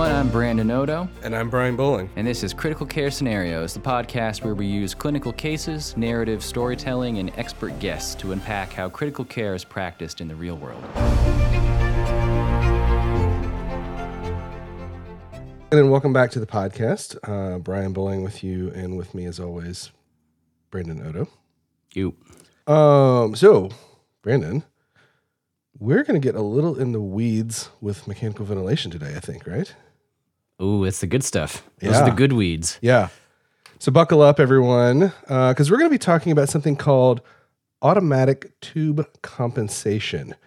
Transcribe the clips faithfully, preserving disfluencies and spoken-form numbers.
everyone. I'm Brandon Odo. And I'm Brian Bowling. And this is Critical Care Scenarios, the podcast where we use clinical cases, narrative storytelling, and expert guests to unpack how critical care is practiced in the real world. And then welcome back to the podcast. Uh, Brian Bowling with you, and with me as always, Brandon Odo. You. Um, so, Brandon, we're going to get a little in the weeds with mechanical ventilation today, I think, right? Ooh, it's the good stuff. Those yeah. are the good weeds. Yeah. So buckle up, everyone, because uh, we're going to be talking about something called automatic tube compensation.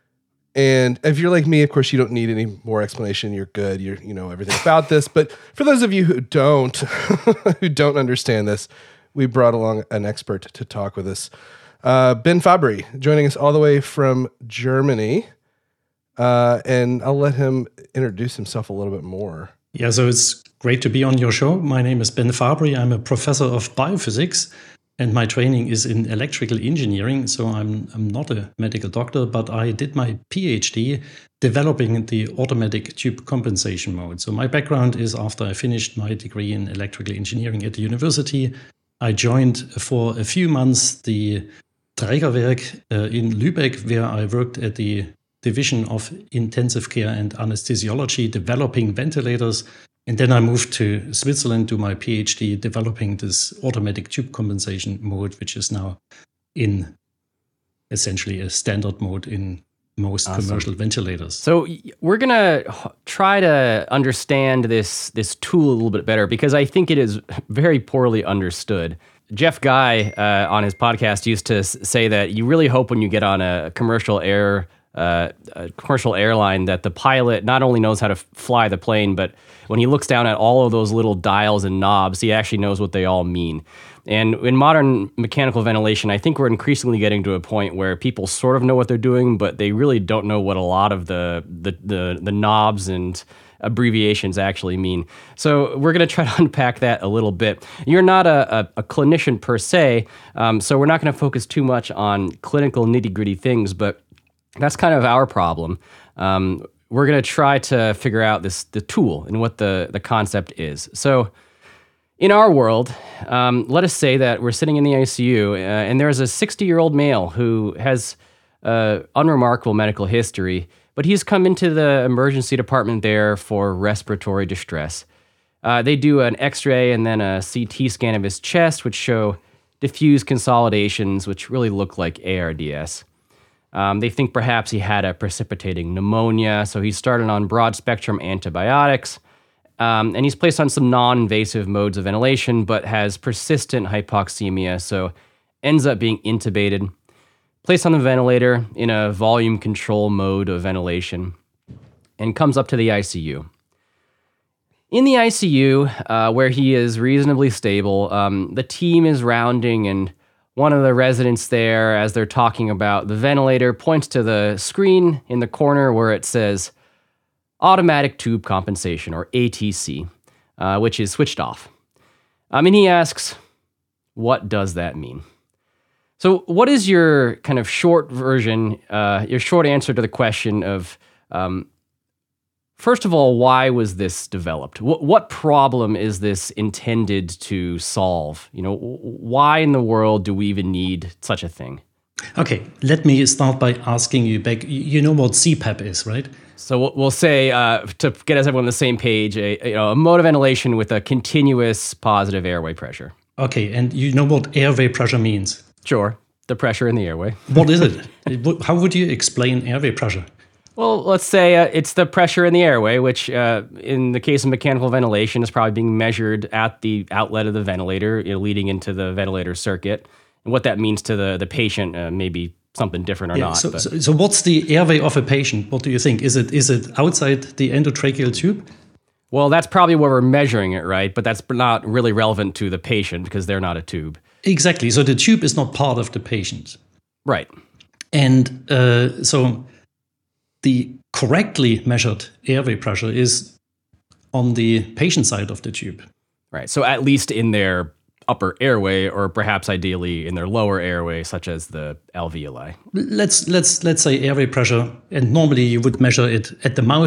And if you're like me, of course, you don't need any more explanation. You're good. You're, you know everything about this. But for those of you who don't, who don't understand this, we brought along an expert to talk with us. Uh, Ben Fabry, joining us all the way from Germany. Uh, and I'll let him introduce himself a little bit more. Yeah, so it's great to be on your show. My name is Ben Fabry. I'm a professor of biophysics, and my training is in electrical engineering. So I'm I'm not a medical doctor, but I did my PhD developing the automatic tube compensation mode. So my background is after I finished my degree in electrical engineering at the university, I joined for a few months the Trägerwerk uh, in Lübeck, where I worked at the Division of Intensive Care and Anesthesiology, developing ventilators. And then I moved to Switzerland to my PhD, developing this automatic tube compensation mode, which is now in essentially a standard mode in most awesome. commercial ventilators. So we're going to try to understand this, this tool a little bit better, because I think it is very poorly understood. Jeff Guy uh, on his podcast used to s- say that you really hope when you get on a commercial air Uh, a commercial airline that the pilot not only knows how to f- fly the plane, but when he looks down at all of those little dials and knobs, he actually knows what they all mean. And in modern mechanical ventilation, I think we're increasingly getting to a point where people sort of know what they're doing, but they really don't know what a lot of the the the, the knobs and abbreviations actually mean. So we're going to try to unpack that a little bit. You're not a, a, a clinician per se, um, so we're not going to focus too much on clinical nitty-gritty things, but that's kind of our problem. Um, we're going to try to figure out this the tool and what the, the concept is. So in our world, um, let us say that we're sitting in the I C U uh, and there's a sixty-year-old male who has uh, unremarkable medical history, but he's come into the emergency department there for respiratory distress. Uh, they do an X-ray and then a C T scan of his chest, which show diffuse consolidations, which really look like A R D S. Um, they think perhaps he had a precipitating pneumonia, so he's started on broad-spectrum antibiotics, um, and he's placed on some non-invasive modes of ventilation, but has persistent hypoxemia, so ends up being intubated, placed on the ventilator in a volume control mode of ventilation, and comes up to the I C U. In the I C U, uh, where he is reasonably stable, um, the team is rounding, and one of the residents there, as they're talking about the ventilator, points to the screen in the corner where it says automatic tube compensation, or A T C, uh, which is switched off. Um, and he asks, what does that mean? So what is your kind of short version, uh, your short answer to the question of, um, first of all, why was this developed? What, what problem is this intended to solve? You know, why in the world do we even need such a thing? Okay, let me start by asking you back. You know what C PAP is, right? So we'll say, uh, to get us everyone on the same page, a, you know, a mode of ventilation with a continuous positive airway pressure. Okay, and you know what airway pressure means? Sure, the pressure in the airway. What is it? How would you explain airway pressure? Well, let's say uh, it's the pressure in the airway, which uh, in the case of mechanical ventilation is probably being measured at the outlet of the ventilator, you know, leading into the ventilator circuit. And what that means to the, the patient uh, may be something different or yeah, not. So, so, so what's the airway of a patient? What do you think? Is it is it outside the endotracheal tube? Well, that's probably where we're measuring it, right? But that's not really relevant to the patient because they're not a tube. Exactly. So the tube is not part of the patient. Right. And uh, so the correctly measured airway pressure is on the patient side of the tube. Right. So at least in their upper airway, or perhaps ideally in their lower airway, such as the alveoli. Let's let's let's say airway pressure, and normally you would measure it at the mouth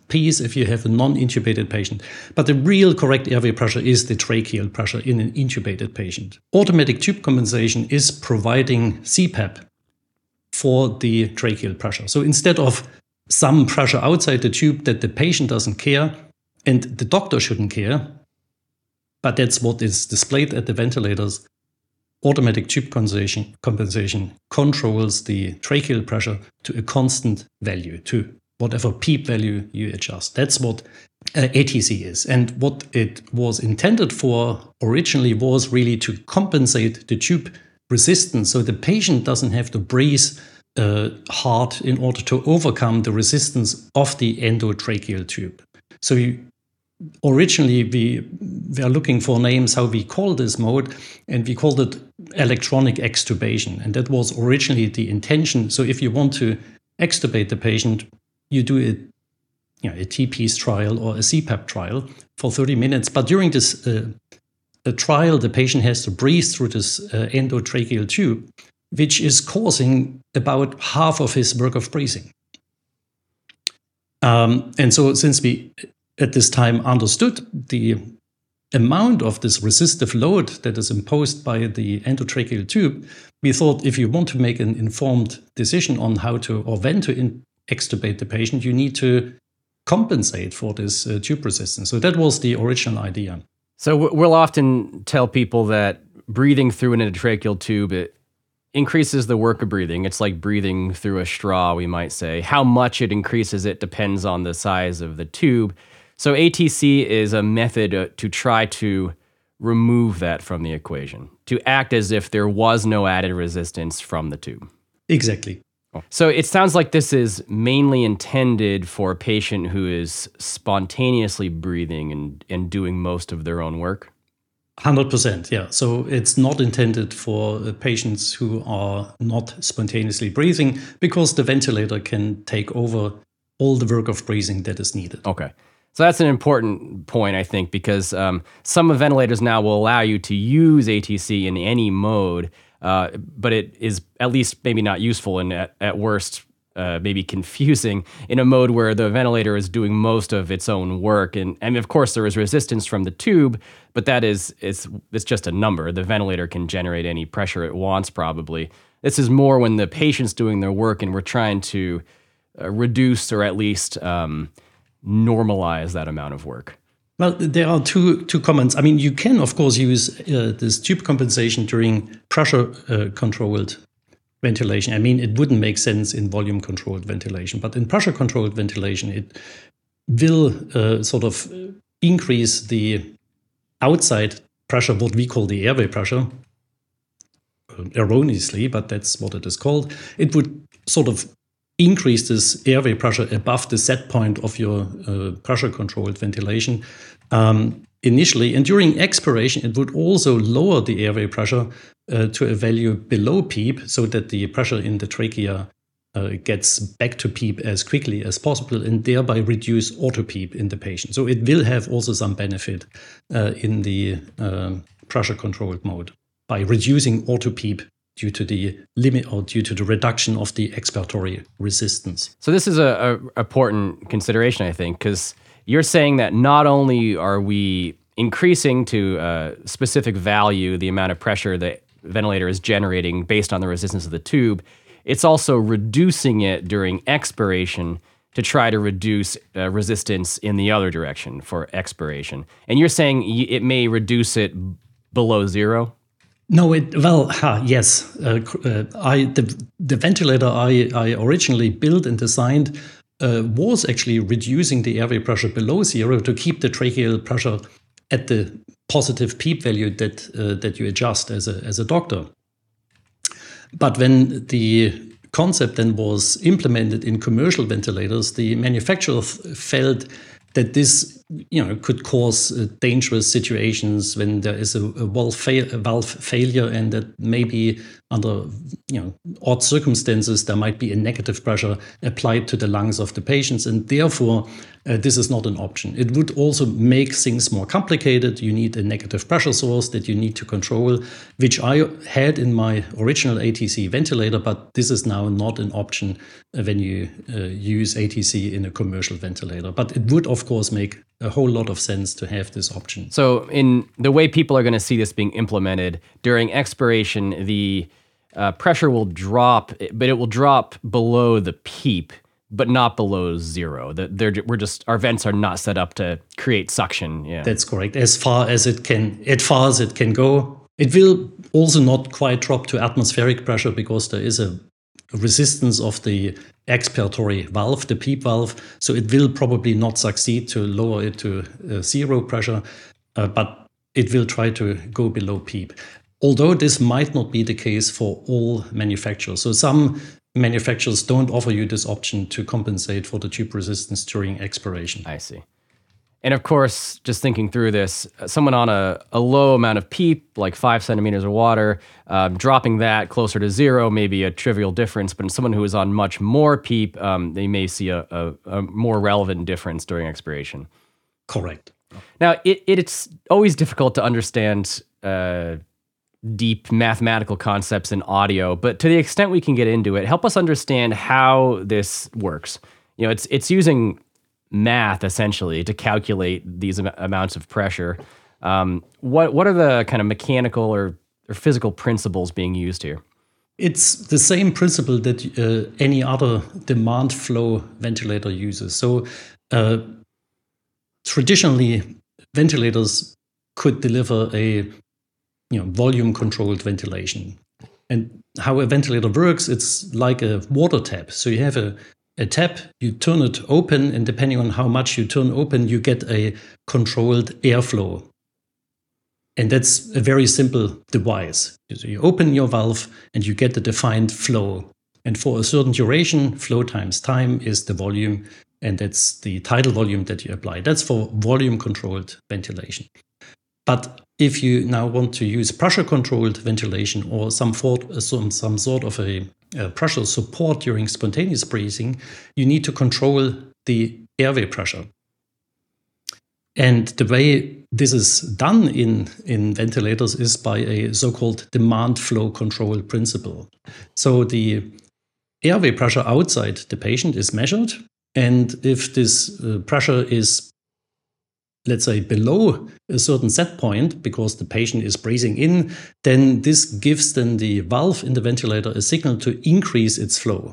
piece if you have a non-intubated patient. But the real correct airway pressure is the tracheal pressure in an intubated patient. Automatic tube compensation is providing C PAP for the tracheal pressure. So instead of some pressure outside the tube that the patient doesn't care and the doctor shouldn't care, but that's what is displayed at the ventilators, automatic tube compensation, compensation controls the tracheal pressure to a constant value, to whatever PEEP value you adjust. That's what uh, A T C is. And what it was intended for originally was really to compensate the tube resistance so the patient doesn't have to breathe uh, hard in order to overcome the resistance of the endotracheal tube. So you, originally we were looking for names how we call this mode, and we called it electronic extubation. And that was originally the intention. So if you want to extubate the patient, you do a, you know, a T-piece trial or a C PAP trial for thirty minutes. But during this uh, the trial, the patient has to breathe through this uh, endotracheal tube, which is causing about half of his work of breathing. Um, and so since we at this time understood the amount of this resistive load that is imposed by the endotracheal tube, we thought if you want to make an informed decision on how to or when to in- extubate the patient, you need to compensate for this uh, tube resistance. So that was the original idea. So we'll often tell people that breathing through an endotracheal tube, it increases the work of breathing. It's like breathing through a straw, we might say. How much it increases it depends on the size of the tube. So A T C is a method uh, to try to remove that from the equation, to act as if there was no added resistance from the tube. Exactly. So it sounds like this is mainly intended for a patient who is spontaneously breathing and, and doing most of their own work? one hundred percent, yeah. So it's not intended for uh, patients who are not spontaneously breathing, because the ventilator can take over all the work of breathing that is needed. Okay. So that's an important point, I think, because um, some ventilators now will allow you to use A T C in any mode, uh, but it is at least maybe not useful and at, at worst uh, maybe confusing in a mode where the ventilator is doing most of its own work. And, and of course, there is resistance from the tube, but that is it's, it's just a number. The ventilator can generate any pressure it wants, probably. This is more when the patient's doing their work and we're trying to uh, reduce or at least um, normalize that amount of work. Well, there are two two comments. I mean, you can, of course, use uh, this tube compensation during pressure-controlled uh, ventilation. I mean, it wouldn't make sense in volume-controlled ventilation, but in pressure-controlled ventilation, it will uh, sort of increase the outside pressure, what we call the airway pressure, uh, erroneously, but that's what it is called. It would sort of increase this airway pressure above the set point of your uh, pressure-controlled ventilation um, initially. And during expiration, it would also lower the airway pressure uh, to a value below PEEP, so that the pressure in the trachea uh, gets back to PEEP as quickly as possible, and thereby reduce auto-PEEP in the patient. So it will have also some benefit uh, in the uh, pressure-controlled mode by reducing auto-PEEP due to the limit or due to the reduction of the expiratory resistance. So this is a, a important consideration, I think, because you're saying that not only are we increasing to a specific value the amount of pressure the ventilator is generating based on the resistance of the tube, it's also reducing it during expiration to try to reduce uh, resistance in the other direction for expiration. And you're saying it may reduce it below zero? No, it well, ha, yes. Uh, uh, I the the ventilator I, I originally built and designed uh, was actually reducing the airway pressure below zero to keep the tracheal pressure at the positive PEEP value that uh, that you adjust as a as a doctor. But when the concept then was implemented in commercial ventilators, the manufacturer f- felt that this you know, could cause uh, dangerous situations when there is a, a valve, fail, a valve failure, and that maybe under, you know, odd circumstances there might be a negative pressure applied to the lungs of the patients, and therefore uh, this is not an option. It would also make things more complicated. You need a negative pressure source that you need to control, which I had in my original A T C ventilator, but this is now not an option uh, when you uh, use A T C in a commercial ventilator. But it would, of course, make a whole lot of sense to have this option. So in the way people are going to see this being implemented, during expiration, the uh, pressure will drop, but it will drop below the PEEP, but not below zero. The, they're, we're just, our vents are not set up to create suction. Yeah, that's correct. As far as it can, as far as it can go. It will also not quite drop to atmospheric pressure because there is a resistance of the expiratory valve, the PEEP valve. So it will probably not succeed to lower it to uh, zero pressure, uh, but it will try to go below PEEP. Although this might not be the case for all manufacturers. So some manufacturers don't offer you this option to compensate for the tube resistance during expiration. I see. And of course, just thinking through this, someone on a, a low amount of PEEP, like five centimeters of water, um, dropping that closer to zero may be a trivial difference, but in someone who is on much more PEEP, um, they may see a, a, a more relevant difference during expiration. Correct. Now, it, it's always difficult to understand uh, deep mathematical concepts in audio, but to the extent we can get into it, help us understand how this works. You know, it's it's using math essentially to calculate these am- amounts of pressure. Um, what what are the kind of mechanical or, or physical principles being used here? It's the same principle that uh, any other demand flow ventilator uses. So uh, traditionally, ventilators could deliver a you know volume controlled ventilation. And how a ventilator works, it's like a water tap. So you have a A tap, you turn it open, and depending on how much you turn open, you get a controlled airflow. And that's a very simple device. So you open your valve and you get the defined flow. And for a certain duration, flow times time is the volume, and that's the tidal volume that you apply. That's for volume-controlled ventilation. But if you now want to use pressure-controlled ventilation or some, for, some, some sort of a Uh, pressure support during spontaneous breathing, you need to control the airway pressure. And the way this is done in, in ventilators is by a so-called demand flow control principle. So the airway pressure outside the patient is measured, and if this uh, pressure is, let's say, below a certain set point, because the patient is breathing in, then this gives then the valve in the ventilator a signal to increase its flow.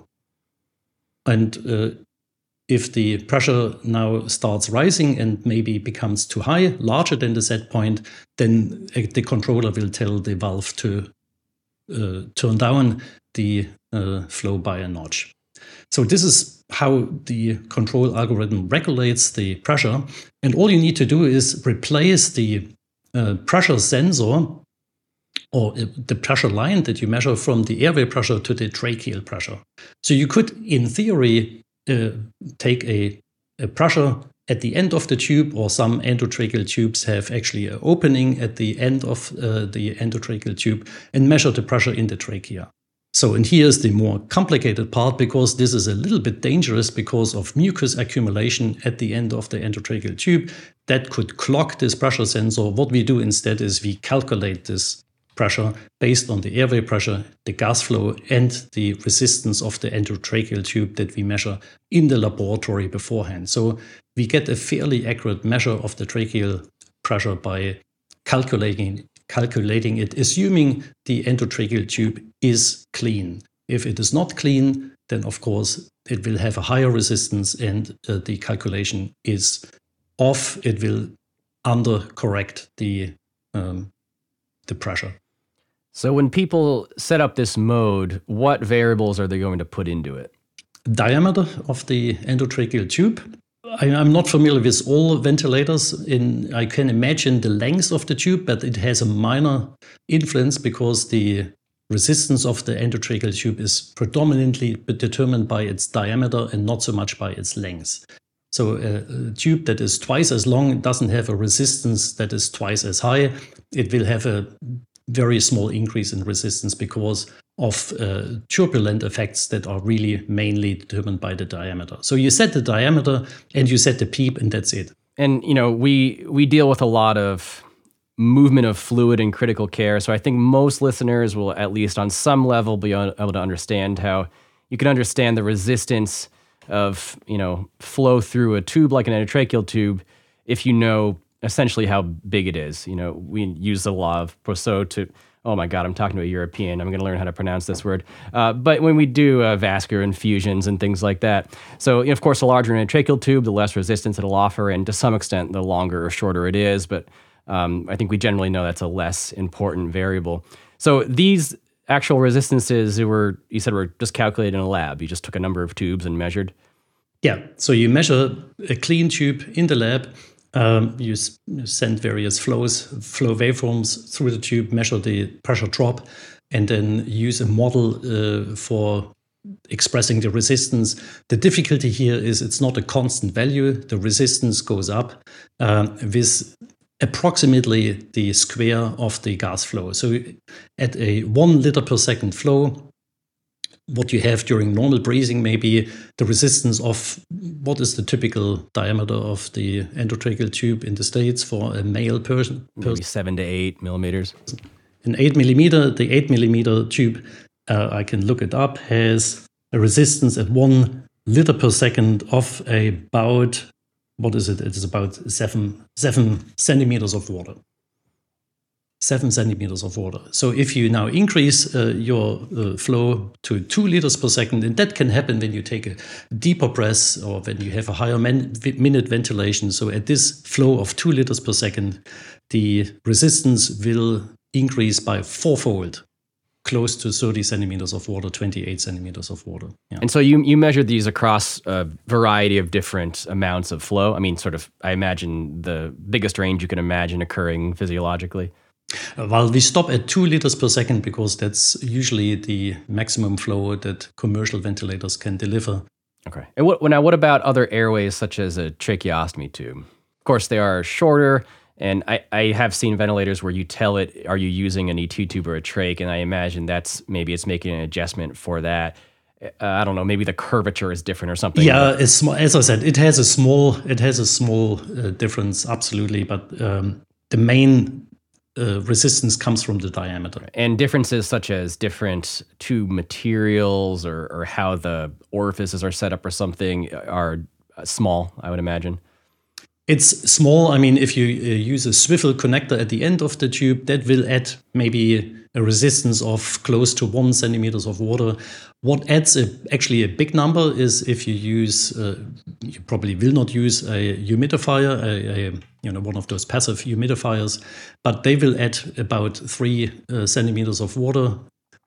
And uh, if the pressure now starts rising and maybe becomes too high, larger than the set point, then uh, the controller will tell the valve to uh, turn down the uh, flow by a notch. So this is how the control algorithm regulates the pressure. And all you need to do is replace the uh, pressure sensor or uh, the pressure line that you measure from the airway pressure to the tracheal pressure. So you could, in theory, uh, take a, a pressure at the end of the tube, or some endotracheal tubes have actually an opening at the end of uh, the endotracheal tube, and measure the pressure in the trachea. So, and here's the more complicated part, because this is a little bit dangerous because of mucus accumulation at the end of the endotracheal tube that could clog this pressure sensor. What we do instead is we calculate this pressure based on the airway pressure, the gas flow, and the resistance of the endotracheal tube that we measure in the laboratory beforehand. So we get a fairly accurate measure of the tracheal pressure by calculating calculating it, assuming the endotracheal tube is clean. If it is not clean, then of course it will have a higher resistance, and uh, the calculation is off. It will undercorrect the um, the pressure. So when people set up this mode, what variables are they going to put into it? Diameter of the endotracheal tube. I, I'm not familiar with all ventilators. In I can imagine the length of the tube, but it has a minor influence because the resistance of the endotracheal tube is predominantly determined by its diameter and not so much by its length. So a, a tube that is twice as long doesn't have a resistance that is twice as high. It will have a very small increase in resistance because of uh, turbulent effects that are really mainly determined by the diameter. So you set the diameter and you set the PEEP, and that's it. And, you know, we we deal with a lot of movement of fluid in critical care. So I think most listeners will, at least on some level, be able to understand how you can understand the resistance of, you know, flow through a tube like an endotracheal tube if you know essentially how big it is. You know, we use the law of Poisson to, oh my God, I'm talking to a European. I'm going to learn how to pronounce this word. Uh, but when we do uh, vascular infusions and things like that. So, you know, of course, the larger an endotracheal tube, the less resistance it'll offer. And to some extent, the longer or shorter it is. But um, I think we generally know that's a less important variable. So these actual resistances were, you said, were just calculated in a lab. You just took a number of tubes and measured? Yeah. So you measure a clean tube in the lab. Um, you, s- you send various flows, flow waveforms through the tube, measure the pressure drop, and then use a model uh, for expressing the resistance. The difficulty here is it's not a constant value. The resistance goes up um, with approximately the square of the gas flow. So at a one liter per second flow, what you have during normal breathing, maybe the resistance of what is the typical diameter of the endotracheal tube in the States for a male person? Maybe seven to eight millimeters. An eight millimeter, the eight millimeter tube, uh, I can look it up, has a resistance at one liter per second of about, what is it? It is about seven, seven centimeters of water. Seven centimeters of water. So if you now increase uh, your uh, flow to two liters per second, and that can happen when you take a deeper breath or when you have a higher man- minute ventilation. So at this flow of two liters per second, the resistance will increase by fourfold, close to thirty centimeters of water, twenty-eight centimeters of water. Yeah. And so you you measured these across a variety of different amounts of flow. I mean, sort of, I imagine the biggest range you can imagine occurring physiologically. Uh, Well, we stop at two liters per second because that's usually the maximum flow that commercial ventilators can deliver. Okay. And what, now, what about other airways such as a tracheostomy tube? Of course, they are shorter, and I, I have seen ventilators where you tell it, are you using an E two tube or a trach? And I imagine that's maybe it's making an adjustment for that. Uh, I don't know, maybe the curvature is different or something. Yeah, it's, sm- as I said, it has a small it has a small uh, difference, absolutely. But um, the main uh, resistance comes from the diameter. And differences such as different tube materials or, or how the orifices are set up or something are small, I would imagine. It's small. I mean, if you uh, use a swivel connector at the end of the tube, that will add maybe a resistance of close to one centimeters of water. What adds a, actually a big number is if you use, uh, you probably will not use a humidifier, a, a, you know, one of those passive humidifiers, but they will add about three uh, centimeters of water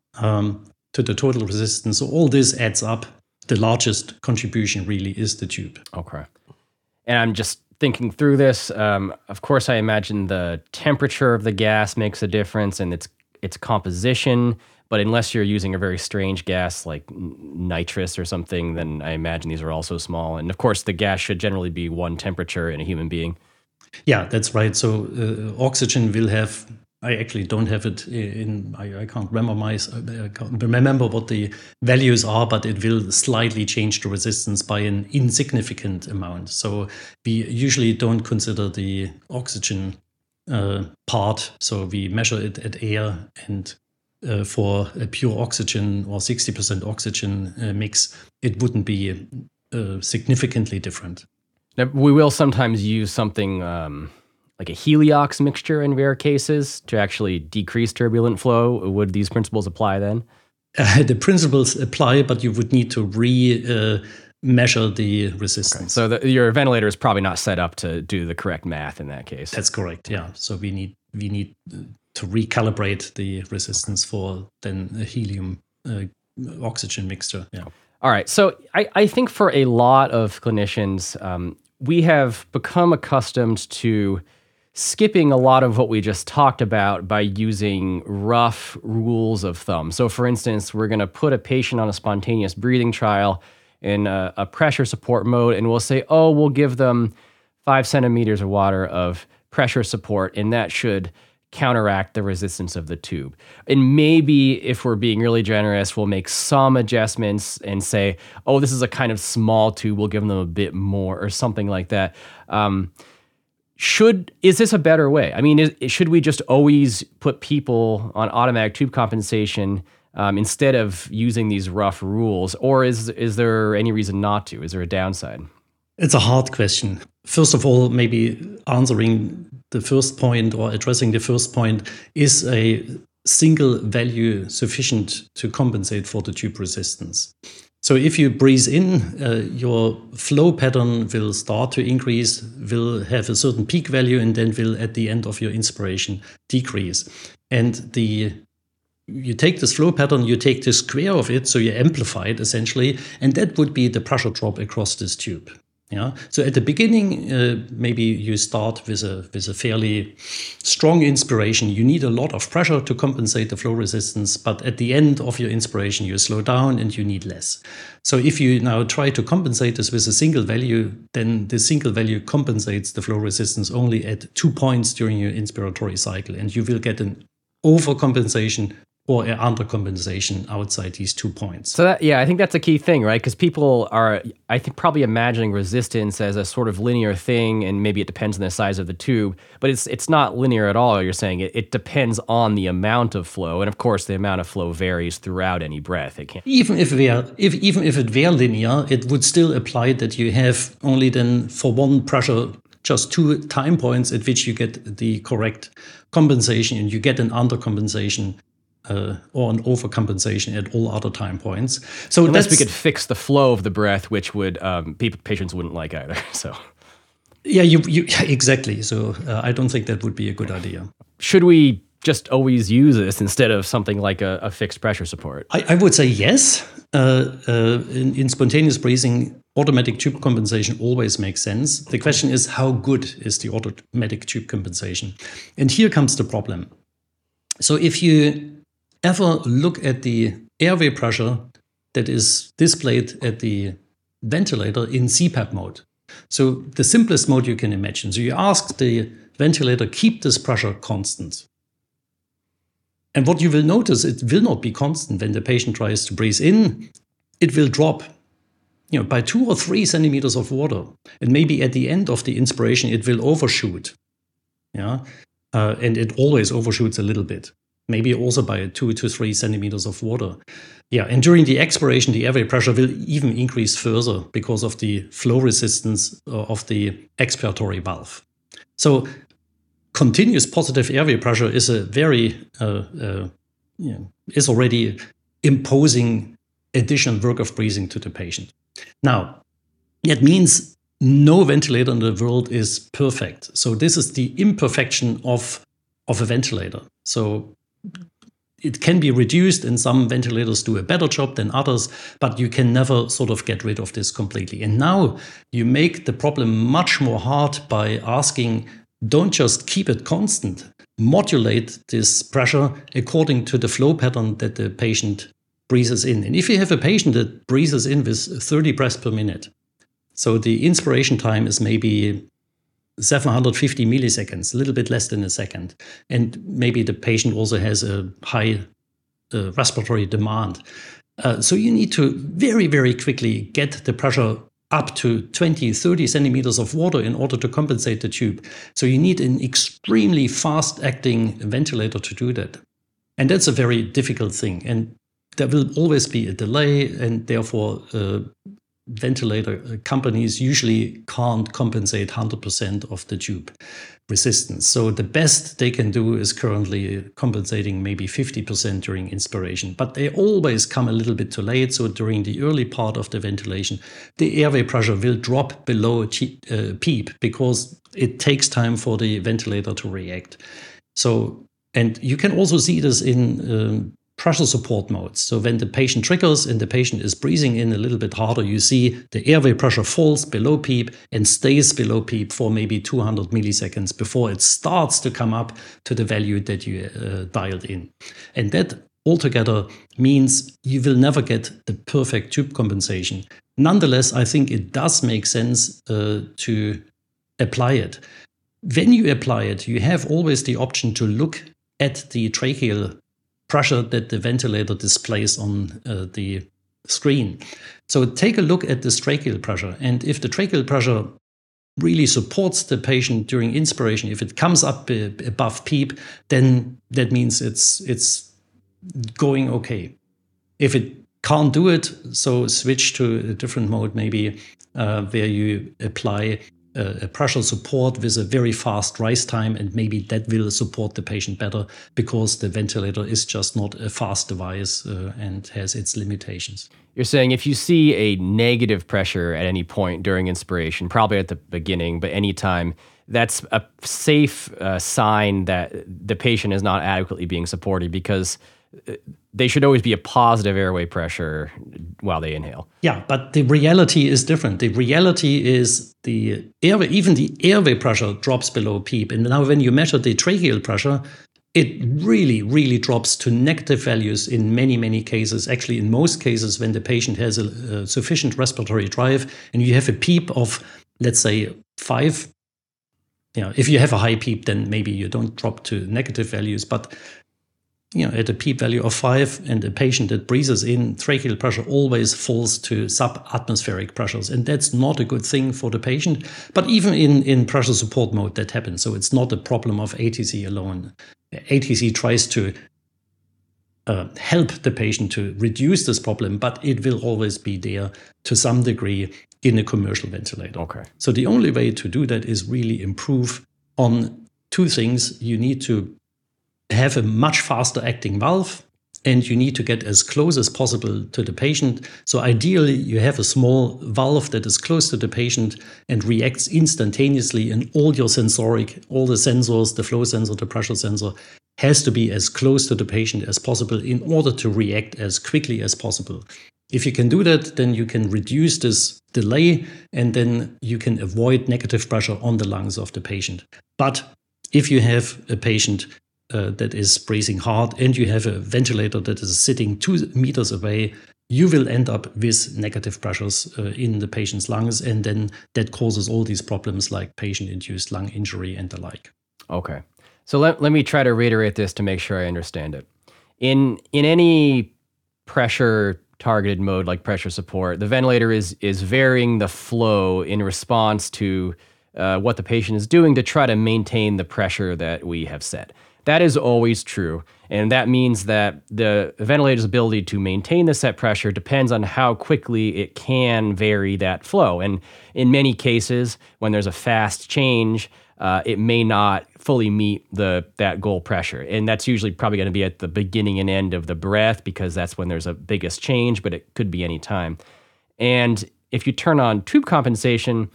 um, to the total resistance. So all this adds up. The largest contribution really is the tube. Okay. And I'm just thinking through this. Um, of course, I imagine the temperature of the gas makes a difference and its its composition. But unless you're using a very strange gas like n- nitrous or something, then I imagine these are also small. And of course, the gas should generally be one temperature in a human being. Yeah, that's right. So uh, oxygen will have. I actually don't have it in. I, I can't remember my. I can't remember what the values are, but it will slightly change the resistance by an insignificant amount. So we usually don't consider the oxygen uh, part. So we measure it at air, and uh, for a pure oxygen or sixty percent oxygen uh, mix, it wouldn't be uh, significantly different. Now, we will sometimes use something um, like a heliox mixture in rare cases to actually decrease turbulent flow. Would these principles apply then? Uh, the principles apply, but you would need to re uh, measure the resistance. Okay. So the, your ventilator is probably not set up to do the correct math in that case. That's correct. Yeah. So we need we need to recalibrate the resistance for then a helium uh, oxygen mixture. Yeah. All right. So I, I think for a lot of clinicians, um, we have become accustomed to skipping a lot of what we just talked about by using rough rules of thumb. So for instance, we're going to put a patient on a spontaneous breathing trial, in a, a pressure support mode, and we'll say, oh, we'll give them five centimeters of water of pressure support, and that should counteract the resistance of the tube. And maybe if we're being really generous, we'll make some adjustments and say, oh, this is a kind of small tube, we'll give them a bit more or something like that. Um, should is this a better way? I mean, is, should we just always put people on automatic tube compensation um, instead of using these rough rules? Or is is there any reason not to? Is there a downside? It's a hard question. First of all, maybe answering the first point or addressing the first point, is a single value sufficient to compensate for the tube resistance? So if you breathe in, uh, your flow pattern will start to increase, will have a certain peak value, and then will at the end of your inspiration decrease. And the you take this flow pattern, you take the square of it, so you amplify it essentially, and that would be the pressure drop across this tube. Yeah. So at the beginning, uh, maybe you start with a with a fairly strong inspiration. You need a lot of pressure to compensate the flow resistance, but at the end of your inspiration, you slow down and you need less. So if you now try to compensate this with a single value, then the single value compensates the flow resistance only at two points during your inspiratory cycle, and you will get an overcompensation or an undercompensation outside these two points. So that, yeah, I think that's a key thing, right? Because people are, I think, probably imagining resistance as a sort of linear thing, and maybe it depends on the size of the tube, but it's it's not linear at all. You're saying it, it depends on the amount of flow, and of course, the amount of flow varies throughout any breath. It can't. Even if we are, if even if it were linear, it would still apply that you have only then for one pressure just two time points at which you get the correct compensation, and you get an undercompensation Uh, or an overcompensation at all other time points. So unless that's, we could fix the flow of the breath, which would um, people, patients wouldn't like either. So yeah, you, you exactly. So uh, I don't think that would be a good idea. Should we just always use this instead of something like a, a fixed pressure support? I, I would say yes. Uh, uh, in, in spontaneous breathing, automatic tube compensation always makes sense. The question is, how good is the automatic tube compensation? And here comes the problem. So if you ever look at the airway pressure that is displayed at the ventilator in C PAP mode. So the simplest mode you can imagine. So you ask the ventilator, keep this pressure constant. And what you will notice, it will not be constant when the patient tries to breathe in. It will drop, you know, by two or three centimeters of water. And maybe at the end of the inspiration, it will overshoot. Yeah, uh, and it always overshoots a little bit. Maybe also by two to three centimeters of water. Yeah, and during the expiration, the airway pressure will even increase further because of the flow resistance of the expiratory valve. So continuous positive airway pressure is a very, uh, uh, you know, is already imposing additional work of breathing to the patient. Now, that means no ventilator in the world is perfect. So this is the imperfection of, of a ventilator. So it can be reduced, and some ventilators do a better job than others, but you can never sort of get rid of this completely. And now you make the problem much more hard by asking, don't just keep it constant, modulate this pressure according to the flow pattern that the patient breathes in. And if you have a patient that breathes in with thirty breaths per minute, so the inspiration time is maybe seven hundred fifty milliseconds, a little bit less than a second. And maybe the patient also has a high uh, respiratory demand. Uh, so you need to very, very quickly get the pressure up to twenty, thirty centimeters of water in order to compensate the tube. So you need an extremely fast-acting ventilator to do that. And that's a very difficult thing. And there will always be a delay, and therefore uh, ventilator companies usually can't compensate one hundred percent of the tube resistance. So the best they can do is currently compensating maybe fifty percent during inspiration, but they always come a little bit too late. So during the early part of the ventilation, the airway pressure will drop below uh, PEEP because it takes time for the ventilator to react. So, and you can also see this in um, pressure support modes. So when the patient triggers and the patient is breathing in a little bit harder, you see the airway pressure falls below PEEP and stays below PEEP for maybe two hundred milliseconds before it starts to come up to the value that you uh, dialed in. And that altogether means you will never get the perfect tube compensation. nonetheless, I think it does make sense uh, to apply it. When you apply it, you have always the option to look at the tracheal pressure that the ventilator displays on uh, the screen. So take a look at this tracheal pressure. And if the tracheal pressure really supports the patient during inspiration, if it comes up uh, above PEEP, then that means it's it's going okay. If it can't do it, so switch to a different mode, maybe uh, where you apply uh, a pressure support with a very fast rise time, and maybe that will support the patient better because the ventilator is just not a fast device uh, and has its limitations. You're saying if you see a negative pressure at any point during inspiration, probably at the beginning, but anytime, that's a safe uh, sign that the patient is not adequately being supported, because they should always be a positive airway pressure while they inhale. Yeah, but the reality is different. The reality is the airway, even the airway pressure drops below PEEP. And now when you measure the tracheal pressure, it really, really drops to negative values in many, many cases. Actually, in most cases, when the patient has a, a sufficient respiratory drive and you have a PEEP of, let's say, five, you know, if you have a high PEEP, then maybe you don't drop to negative values. But you know, at a PEEP value of five and a patient that breathes in, tracheal pressure always falls to subatmospheric pressures. And that's not a good thing for the patient. But even in, in pressure support mode, that happens. So it's not a problem of A T C alone. A T C tries to uh, help the patient to reduce this problem, but it will always be there to some degree in a commercial ventilator. Okay. So the only way to do that is really improve on two things. You need to have a much faster acting valve, and you need to get as close as possible to the patient. So ideally, you have a small valve that is close to the patient and reacts instantaneously, and all your sensoric, all the sensors, the flow sensor, the pressure sensor, has to be as close to the patient as possible in order to react as quickly as possible. If you can do that, then you can reduce this delay, and then you can avoid negative pressure on the lungs of the patient. But if you have a patient Uh, that is breathing hard and you have a ventilator that is sitting two meters away, you will end up with negative pressures uh, in the patient's lungs, and then that causes all these problems like patient-induced lung injury and the like. Okay. So let, let me try to reiterate this to make sure I understand it. In in any pressure-targeted mode like pressure support, the ventilator is is varying the flow in response to uh, what the patient is doing to try to maintain the pressure that we have set. That is always true, and that means that the ventilator's ability to maintain the set pressure depends on how quickly it can vary that flow. And in many cases, when there's a fast change, uh, it may not fully meet the that goal pressure. And that's usually probably going to be at the beginning and end of the breath, because that's when there's a biggest change, but it could be any time. And if you turn on tube compensation,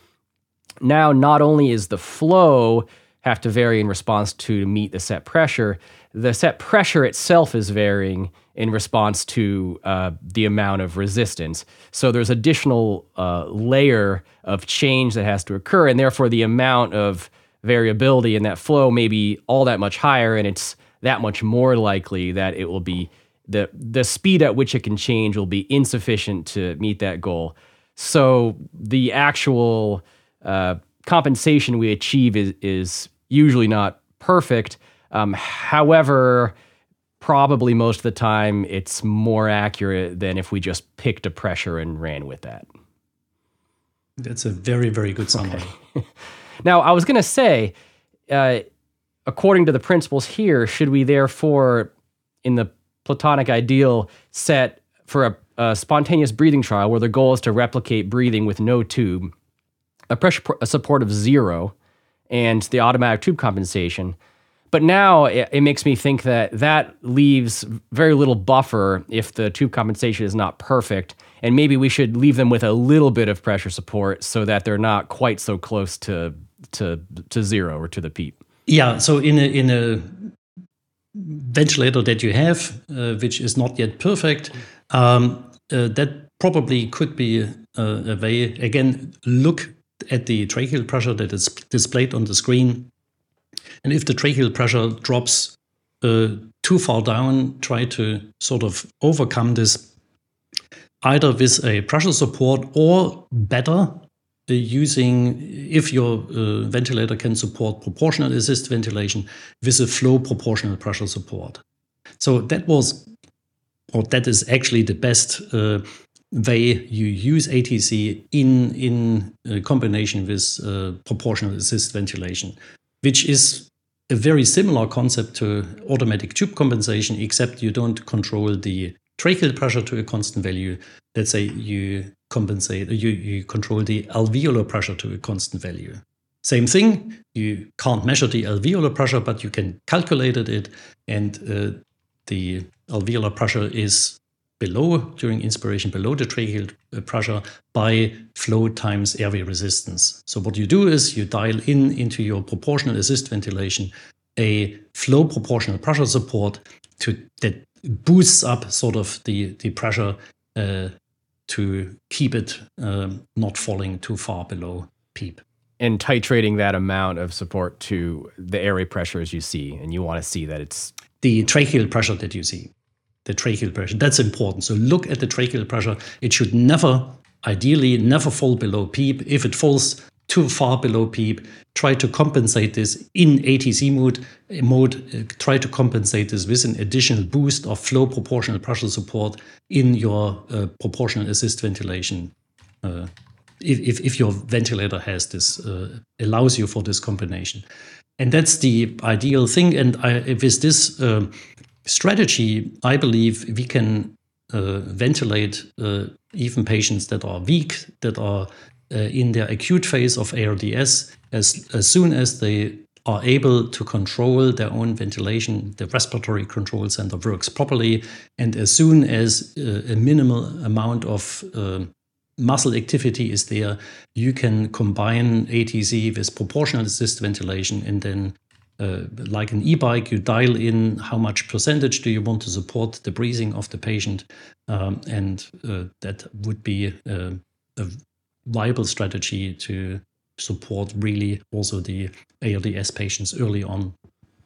now not only is the flow have to vary in response to meet the set pressure, the set pressure itself is varying in response to uh, the amount of resistance. So there's additional uh, layer of change that has to occur, and therefore the amount of variability in that flow may be all that much higher, and it's that much more likely that it will be, the, the speed at which it can change will be insufficient to meet that goal. So the actual uh, compensation we achieve is, is usually not perfect. Um, however, probably most of the time it's more accurate than if we just picked a pressure and ran with that. That's a very, very good summary. Okay. Now, I was going to say, uh, according to the principles here, should we therefore, in the Platonic ideal, set for a, a spontaneous breathing trial where the goal is to replicate breathing with no tube, a pressure a support of zero, and the automatic tube compensation. But now it, it makes me think that that leaves very little buffer if the tube compensation is not perfect, and maybe we should leave them with a little bit of pressure support so that they're not quite so close to to to zero or to the PEEP. Yeah, so in a in a ventilator that you have, uh, which is not yet perfect, um, uh, that probably could be uh, a way. Again, look at the tracheal pressure that is displayed on the screen. And if the tracheal pressure drops uh, too far down, try to sort of overcome this either with a pressure support or better, uh, using, if your uh, ventilator can support proportional assist ventilation, with a flow proportional pressure support. So that was, or that is actually the best uh, way you use A T C in, in uh, combination with uh, proportional assist ventilation, which is a very similar concept to automatic tube compensation, except you don't control the tracheal pressure to a constant value. Let's say you compensate, you, you control the alveolar pressure to a constant value. Same thing, you can't measure the alveolar pressure, but you can calculate it, and uh, the alveolar pressure is below, during inspiration, below the tracheal pressure by flow times airway resistance. So what you do is you dial in into your proportional assist ventilation a flow proportional pressure support to that boosts up sort of the, the pressure uh, to keep it um, not falling too far below PEEP. And titrating that amount of support to the airway pressures you see, and you want to see that it's... The tracheal pressure that you see. The tracheal pressure, that's important. So look at the tracheal pressure. It should never, ideally, never fall below PEEP. If it falls too far below PEEP, try to compensate this in A T C mode. mode uh, try to compensate this with an additional boost of flow proportional pressure support in your uh, proportional assist ventilation. Uh, if, if, if your ventilator has this, uh, allows you for this combination. And that's the ideal thing. And I, with this uh, strategy, I believe we can uh, ventilate uh, even patients that are weak, that are uh, in their acute phase of A R D S, as, as soon as they are able to control their own ventilation, the respiratory control center works properly, and as soon as uh, a minimal amount of uh, muscle activity is there, you can combine A T C with proportional assist ventilation, and then Uh, like an e-bike, you dial in how much percentage do you want to support the breathing of the patient, um, and uh, that would be uh, a viable strategy to support really also the A R D S patients early on.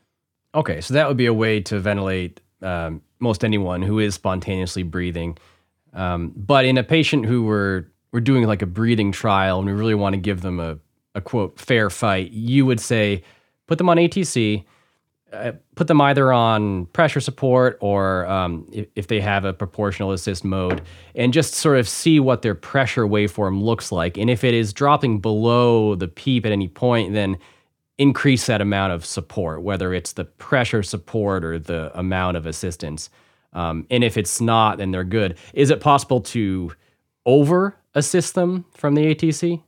Okay, so that would be a way to ventilate um, most anyone who is spontaneously breathing. Um, but in a patient who we're, we're doing like a breathing trial and we really want to give them a, a quote, fair fight, you would say, put them on A T C, uh, put them either on pressure support or um, if, if they have a proportional assist mode, and just sort of see what their pressure waveform looks like. And if it is dropping below the PEEP at any point, then increase that amount of support, whether it's the pressure support or the amount of assistance. Um, and if it's not, then they're good. Is it possible to over assist them from the A T C?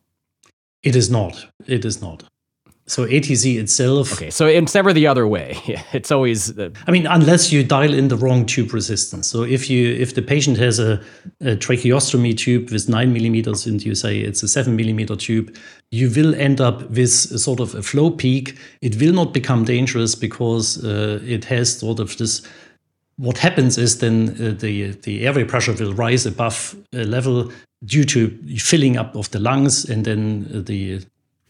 It is not. It is not. So A T C itself... Okay, so it's never the other way. It's always... The... I mean, unless you dial in the wrong tube resistance. So if you if the patient has a, a tracheostomy tube with nine millimeters and you say it's a seven millimeter tube, you will end up with a sort of a flow peak. It will not become dangerous because uh, it has sort of this... What happens is then uh, the, the airway pressure will rise above a level due to filling up of the lungs, and then uh, the...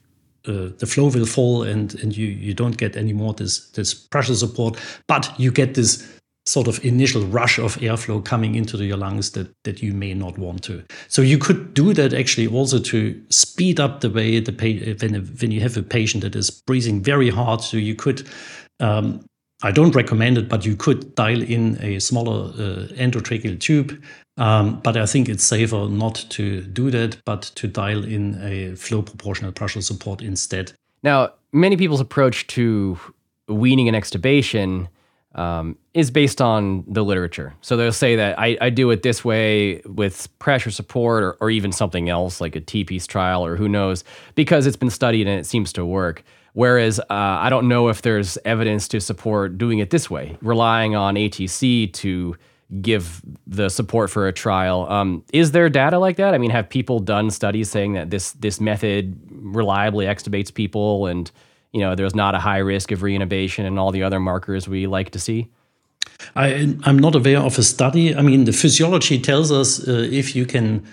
Uh, the flow will fall, and, and you, you don't get any more this, this pressure support, but you get this sort of initial rush of airflow coming into your lungs that, that you may not want to. So you could do that actually also to speed up the way the pa- when, when you have a patient that is breathing very hard. So you could, um, I don't recommend it, but you could dial in a smaller uh, endotracheal tube. Um, but I think it's safer not to do that, but to dial in a flow proportional pressure support instead. Now, many people's approach to weaning and extubation um, is based on the literature. So they'll say that I, I do it this way with pressure support, or, or even something else like a T-piece trial, or who knows, because it's been studied and it seems to work. Whereas uh, I don't know if there's evidence to support doing it this way, relying on A T C to give the support for a trial. Um, is there data like that? I mean, have people done studies saying that this this method reliably extubates people, and you know there's not a high risk of reintubation and all the other markers we like to see? I, I'm not aware of a study. I mean, the physiology tells us uh, if you can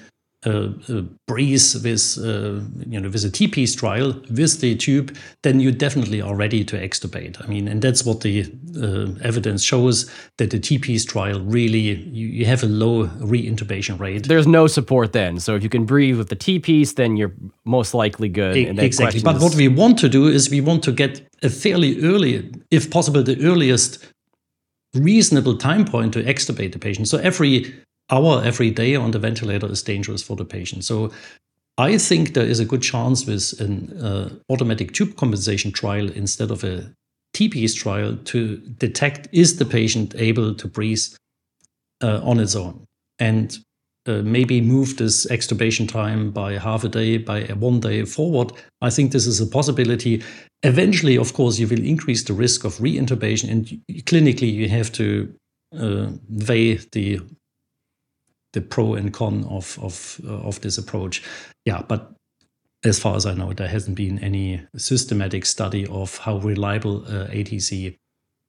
uh, uh, breathe with, uh, you know, with a T-piece trial with the tube, then you definitely are ready to extubate. I mean, and that's what the uh, evidence shows, that the T-piece trial really, you, you have a low re-intubation rate. There's no support then. So if you can breathe with the T-piece, then you're most likely good. E- and then exactly. But is, what we want to do is we want to get a fairly early, if possible, the earliest reasonable time point to extubate the patient. So every hour, every day on the ventilator is dangerous for the patient. So I think there is a good chance with an uh, automatic tube compensation trial instead of a T-piece trial to detect, is the patient able to breathe uh, on its own, and uh, maybe move this extubation time by half a day, by one day forward. I think this is a possibility. Eventually, of course, you will increase the risk of re-intubation, and clinically you have to uh, weigh the the pro and con of of uh, of this approach. Yeah, but as far as I know, there hasn't been any systematic study of how reliable uh, A T C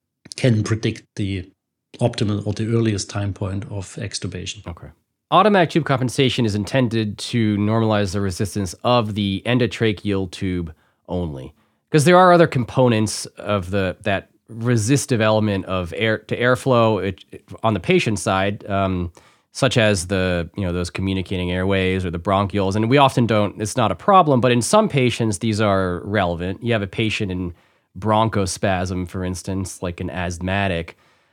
can predict the optimal or the earliest time point of extubation. Okay. Automatic tube compensation is intended to normalize the resistance of the endotracheal tube only, because there are other components of the that resistive element of air to airflow it, it, on the patient side. Um, such as the, you know, those communicating airways or the bronchioles. And we often don't, it's not a problem, but in some patients, these are relevant. You have a patient in bronchospasm, for instance, like an asthmatic.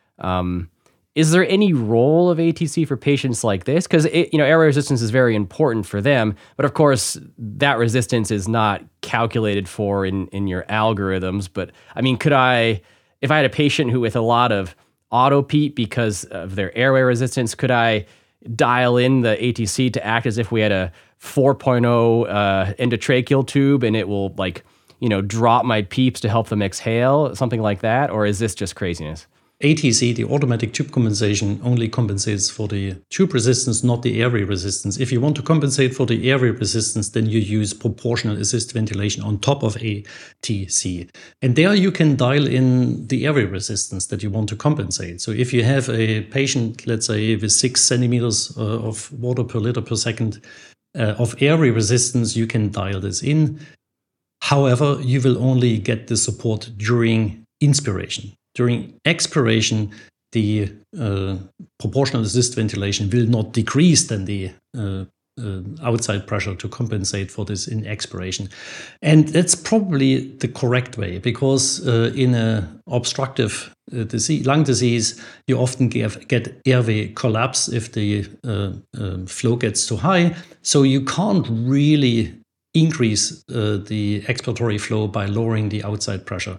Um, is there any role of A T C for patients like this? Because, you know, airway resistance is very important for them, but of course, that resistance is not calculated for in, in your algorithms. But I mean, could I, if I had a patient who with a lot of auto-PEEP because of their airway resistance, could I dial in the A T C to act as if we had a four point oh uh, endotracheal tube and it will, like, you know, drop my PEEPs to help them exhale, something like that? Or is this just craziness? A T C, the automatic tube compensation, only compensates for the tube resistance, not the airway resistance. If you want to compensate for the airway resistance, then you use proportional assist ventilation on top of A T C. And there you can dial in the airway resistance that you want to compensate. So if you have a patient, let's say, with six centimeters uh, of water per liter per second uh, of airway resistance, you can dial this in. However, you will only get the support during inspiration. During expiration, the uh, proportional assist ventilation will not decrease than the uh, uh, outside pressure to compensate for this in expiration. And that's probably the correct way, because uh, in an obstructive uh, disease, lung disease, you often get, get airway collapse if the uh, uh, flow gets too high. So you can't really increase uh, the expiratory flow by lowering the outside pressure.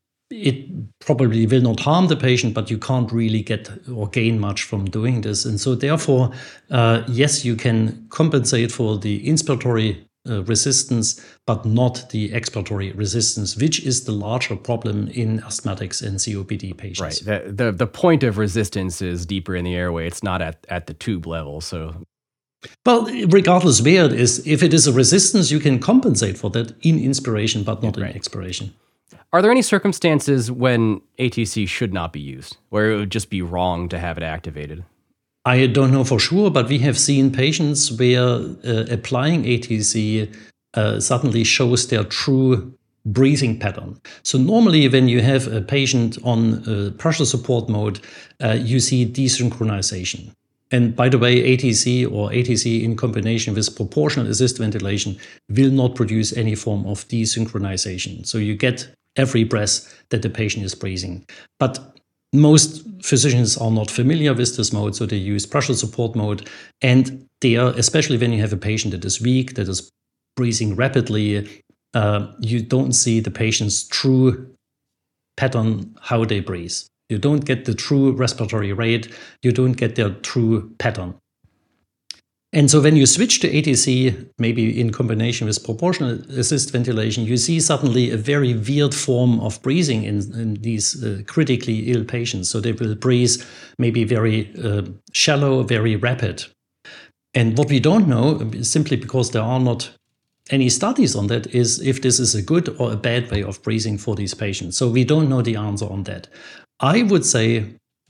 It probably will not harm the patient, but you can't really get or gain much from doing this. And so therefore, uh, yes, you can compensate for the inspiratory uh, resistance, but not the expiratory resistance, which is the larger problem in asthmatics and C O P D patients. Right. The, the, the point of resistance is deeper in the airway. It's not at, at the tube level. So, well, regardless where it is, if it is a resistance, you can compensate for that in inspiration, but not right. in expiration. Are there any circumstances when A T C should not be used, where it would just be wrong to have it activated? I don't know for sure, but we have seen patients where uh, applying A T C uh, suddenly shows their true breathing pattern. So normally when you have a patient on uh, pressure support mode, uh, you see desynchronization. And by the way, A T C or A T C in combination with proportional assist ventilation will not produce any form of desynchronization. So you get every breath that the patient is breathing. But most physicians are not familiar with this mode, so they use pressure support mode. And there, especially when you have a patient that is weak, that is breathing rapidly, uh, you don't see the patient's true pattern, how they breathe. You don't get the true respiratory rate. You don't get their true pattern. And so when you switch to A T C, maybe in combination with proportional assist ventilation, you see suddenly a very weird form of breathing in, in these uh, critically ill patients. So they will breathe maybe very uh, shallow, very rapid. And what we don't know, simply because there are not any studies on that, is if this is a good or a bad way of breathing for these patients. So we don't know the answer on that. I would say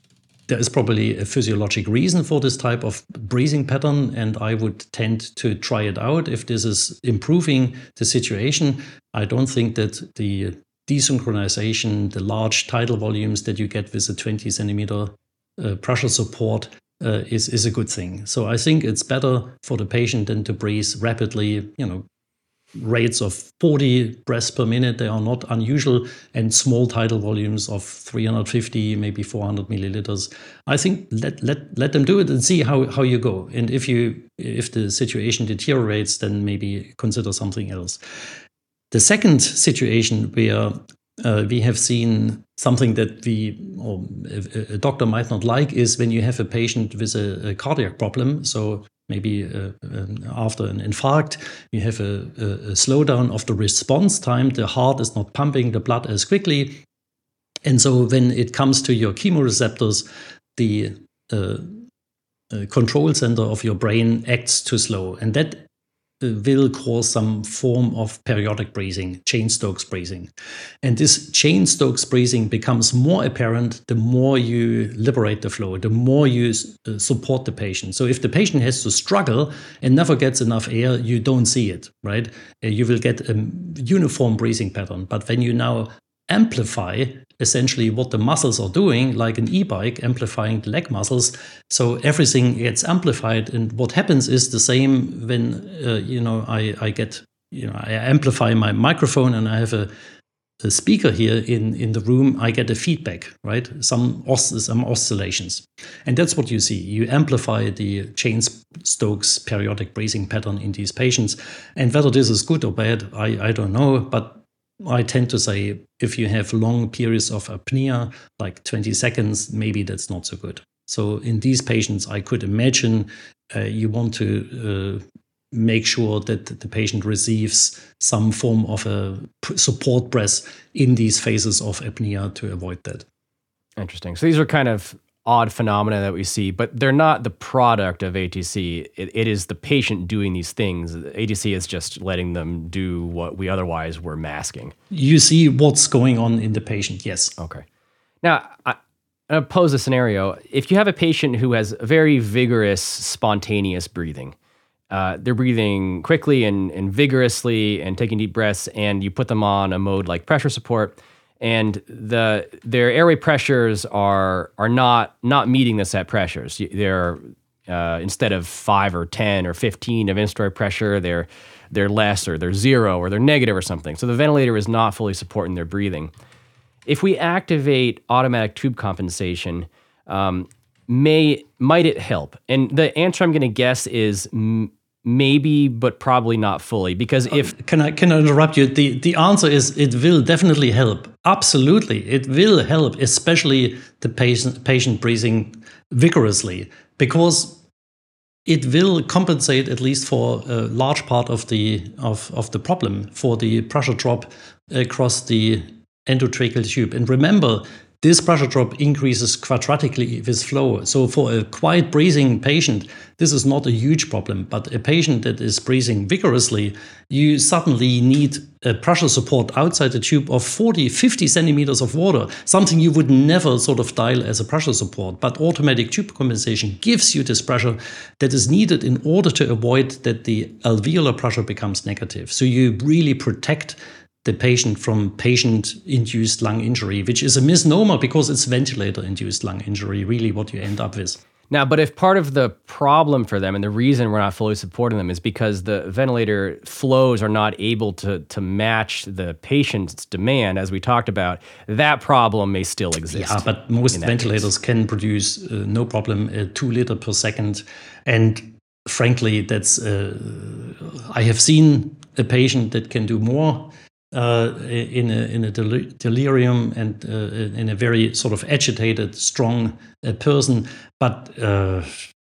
there is probably a physiologic reason for this type of breathing pattern, and I would tend to try it out if this is improving the situation. I don't think that the desynchronization, the large tidal volumes that you get with a twenty centimeter uh, pressure support uh, is, is a good thing. So I think it's better for the patient than to breathe rapidly, you know, rates of forty breaths per minute. They are not unusual, and small tidal volumes of three hundred fifty, maybe four hundred milliliters. I think let let let them do it and see how, how you go. And if you if the situation deteriorates, then maybe consider something else. The second situation where uh, we have seen something that we or a, a doctor might not like is when you have a patient with a, a cardiac problem. So maybe uh, um, after an infarct, you have a, a, a slowdown of the response time. The heart is not pumping the blood as quickly. And so when it comes to your chemoreceptors, the uh, uh, control center of your brain acts too slow. And that uh, will cause some form of periodic breathing, Cheyne-Stokes breathing. And this Cheyne-Stokes breathing becomes more apparent the more you liberate the flow, the more you uh, support the patient. So if the patient has to struggle and never gets enough air, you don't see it, right? Uh, you will get a uniform breathing pattern. But when you now amplify essentially what the muscles are doing, like an e-bike amplifying the leg muscles, so everything gets amplified. And what happens is the same when uh, you know I, I get you know I amplify my microphone and I have a, a speaker here in in the room. I get a feedback, right? Some os- some oscillations, and that's what you see. You amplify the Cheyne-Stokes periodic breathing pattern in these patients, and whether this is good or bad, I I don't know, but I tend to say if you have long periods of apnea, like twenty seconds, maybe that's not so good. So in these patients, I could imagine uh, you want to uh, make sure that the patient receives some form of a support breath in these phases of apnea to avoid that. Interesting. So these are kind of odd phenomena that we see, but they're not the product of A T C. It, it is the patient doing these things. A T C is just letting them do what we otherwise were masking. You see what's going on in the patient, yes. Okay. Now, I, I'm going to pose a scenario. If you have a patient who has very vigorous, spontaneous breathing, uh, they're breathing quickly and, and vigorously and taking deep breaths, and you put them on a mode like pressure support, and the their airway pressures are are not not meeting the set pressures. They're uh, instead of five or ten or fifteen of inspiratory pressure, they're they're less, or they're zero, or they're negative or something. So the ventilator is not fully supporting their breathing. If we activate automatic tube compensation, um, may might it help? And the answer I'm going to guess is m- maybe, but probably not fully, because if can I can I interrupt you? The the answer is it will definitely help. Absolutely, it will help, especially the patient patient breathing vigorously, because it will compensate at least for a large part of the of, of the problem, for the pressure drop across the endotracheal tube. And remember, this pressure drop increases quadratically with flow. So for a quiet breathing patient, this is not a huge problem. But a patient that is breathing vigorously, you suddenly need a pressure support outside the tube of forty, fifty centimeters of water, something you would never sort of dial as a pressure support. But automatic tube compensation gives you this pressure that is needed in order to avoid that the alveolar pressure becomes negative. So you really protect the patient from patient-induced lung injury, which is a misnomer because it's ventilator-induced lung injury, really what you end up with. Now, but if part of the problem for them and the reason we're not fully supporting them is because the ventilator flows are not able to to match the patient's demand, as we talked about, that problem may still exist. Yeah, but most ventilators case. can produce uh, no problem uh, two liter per second. And frankly, that's uh, I have seen a patient that can do more Uh, in a in a del- delirium and uh, in a very sort of agitated, strong uh, person, but uh,